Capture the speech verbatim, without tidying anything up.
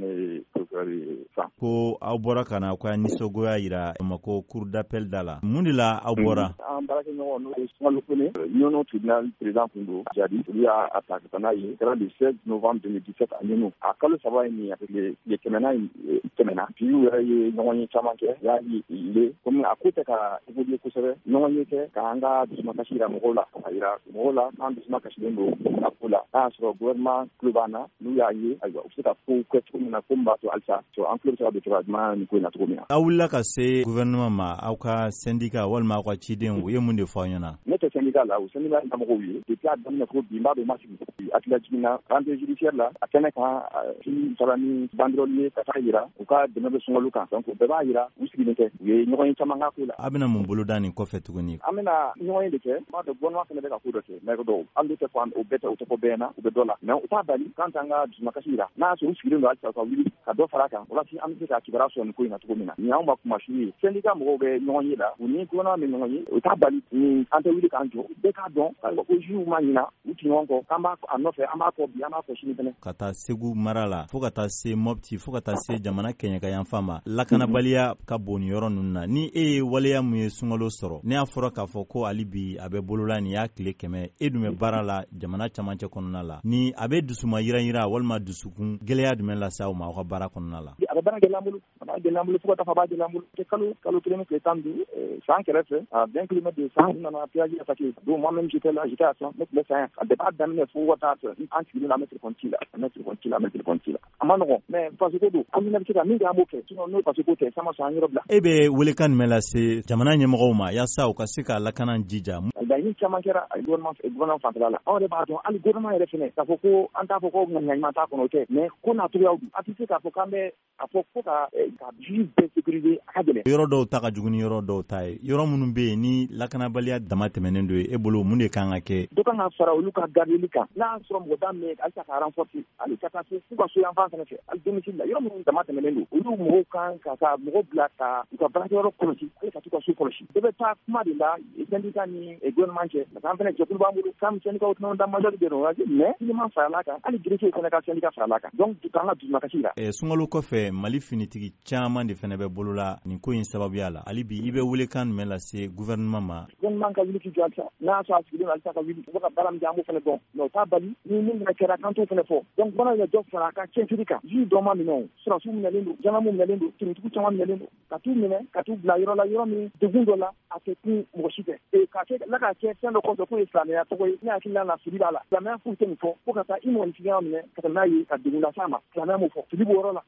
ne procureur San. Ko aw bɔra kana ko nisɔngoya yira Bamako cour d'appel da la. Mun de la aw bɔra? An baarakɛɲɔgɔn n'o ye Sunkalo Kone Ɲɔnɔ tribunal président kun don Jadi olu y'a attaqué ka n'a ye kɛra le seize novembre deux mille dix-sept a Ɲɔnɔ a kalo saba in min tile kɛmɛna tɛmɛna puis u yɛrɛ ye ɲɔgɔn ye caman kɛ y'a ye komi a ko tɛ ka évoluer kosɛbɛ ɲɔgɔn ye kɛ k'an ka dusumakasi yira mɔgɔw la a yira mɔgɔw la k'an dusumakasilen don a ko la n'a y'a sɔrɔ gouvernement tulo b'an na n'u y'a ye ayiwa u bɛ se ka ko kɛ cogo min na ko min b'a to halisa an tulo bɛ se ka don cogoya jumɛn nin ko in na cogo min na. Aw wulila ka se gouvernement ma aw ka syndicat walima aw ka ciden u ye mun de fɔ aw ɲɛna? Ne tɛ syndicat la o syndicat ɲɛmɔgɔw ye depuis a daminɛ fo bi n b'a dɔn ma sigi a tila jiginna rentrée judiciaire la a kɛnɛ kan ci sara ni banderole ye ka taa yira u ka dɛmɛ bɛ sunkalo kan donc o bɛɛ b'a yira u sigilen tɛ u ye ɲɔgɔn ye caman k'a ko la. A bɛna mun bolo da nin kɔfɛ tuguni? An bɛna ɲɔgɔn ye de kɛ n b'a dɔn gouvernement fana bɛ ka ko dɔ kɛ mais dɔw an bɛ tɛ fɔ o bɛɛ tɛ o tɛ fɔ bɛɛ na u bɛ dɔ la mais u t'a bali k'an t'an ka dusumakasi yira n'a y'a sɔrɔ u sigilen don halisa ka wuli ka dɔ fara kan walasa an bɛ se ka kibaruya sɔrɔ nin ko in na cogo min na ni anw ma kuma su ye syndicat mɔgɔw bɛ ɲɔgɔn ye la u ni gouvernement bɛ ɲɔgɔn ye u t'a bali ni an tɛ wuli k'an jɔ bɛɛ k'a dɔn ayiwa ko juge ma ɲina u ti ɲɔgɔn kɔ k'an b'a a nɔfɛ an b'a fɔ bi an b'a fɔ sini fɛnɛ. Ka taa Segu mara la fo ka taa se Mopti fo ka taa se jamana kɛɲɛ ka yanfan ma lakanabaliya ka bon ni yɔrɔ ninnu na ni e ye waleya mun ye sunkalo sɔrɔ ne y'a fɔra k'a fɔ ko hali bi a bɛ bolola nin y'a tile kɛmɛ e dun bɛ baara la jamana camancɛ kɔnɔna la ni a bɛ dusuma yiran-yiran walima dusukun gɛlɛya jumɛn lase aw ma aw ka baara kɔnɔna la? A bɛ baara gɛlɛya an bolo a b'a gɛlɛya an bolo fo ka taa fɔ a b'a gɛlɛya an bolo kalo kalo kelen ni tile tan ni duuru san kɛrɛfɛ à vingt kilomètres de san nana péage attaqué donc moi-même j'étais là j'étais à San ne tun bɛ San a depuis a daminɛ fo ka taa fɛ an sigilen don an bɛ téléphone ci la an bɛ téléphone ci la an bɛ téléphone ci la a ma nɔgɔn mais faso ko don an bɛna bɛ se ka min kɛ an b'o kɛ sinon n'o faso ko tɛ san ma sɔn an yɔrɔ bila. E bɛ welekan jumɛn lase jamana ɲɛmɔgɔw ma yaasa u ka se ka lakana jija? Laɲini caman kɛra gouvernement gouvernement fanfɛla la anw yɛrɛ b'a dɔn hali gouvernement yɛrɛ fɛnɛ k'a fɔ ko an t'a fɔ ko ŋaniyaɲuman t'a kɔnɔ o tɛ mais ko n'a cogoyaw don a tɛ se k'a fɔ k'an bɛ a fɔ ko ka ka juge bɛɛ sécuriser a ka gɛlɛn. Yɔrɔ dɔw ta ka jugu ni yɔrɔ dɔw ta ye yɔrɔ minnu bɛ yen ni lakanabaliya dama tɛmɛnen don e bolo mun de kan ka kɛ? Dɔ kan ka fara olu ka gardeli kan n'a y'a sɔrɔ mɔgɔ da min halisa ka renforcer hali ka taa se f'u ka so yanfan fɛnɛ fɛ hali domicile la yɔrɔ minnu dama tɛmɛnen don olu mɔgɔw kan ka ka mɔgɔw bila ka u ka baarakɛyɔrɔ kɔlɔsi hali ka t'u ka so kɔlɔsi bɛɛ bɛ taa kuma de la syndicat ni gouvernement cɛ parce que an fɛnɛ jɛkulu b'an bolo k'an syndicat tɛnɛn da majorité de don mais gouvernement farala kan hali greffier fɛnɛ ka syndicat farala kan donc k'an ka dusumakasi la. Sunkalo kɔfɛ Mali finitigi caman de fɛnɛ bɛ bolola nin ko in sababuya la hali bi i bɛ welekan jumɛn lase gouvernement ma? Gouvernement ka wuli k'i jɔ halisa n'a y'a sɔrɔ a sigilen don halisa ka wuli u bɛ ka baara min kɛ an b'o fɛnɛ dɔn mais o t'a bali ni min fɛnɛ kɛra k'an t'o fɛnɛ fɔ donc bana bɛ dɔ fara a ka cɛsiri kan juge dɔ ma minɛ o sɔrɔsiw minɛlen don jamamu minɛlen don finitigiw caman minɛlen don ka t'u minɛ ka t'u bila yɔrɔ la yɔrɔ min degun dɔ la a tɛ kun mɔgɔ si fɛ et ka kɛ la ka kɛ fɛn dɔ kɔfɛ k'o ye silamɛya tɔgɔ ye ne hakili la fili b'a la silamɛya foyi tɛ nin fɔ fo ka taa i mɔgɔninfinya minɛ ka taa n'a ye ka degun las'a ma silamɛya m'o fɔ fili b'o yɔrɔ la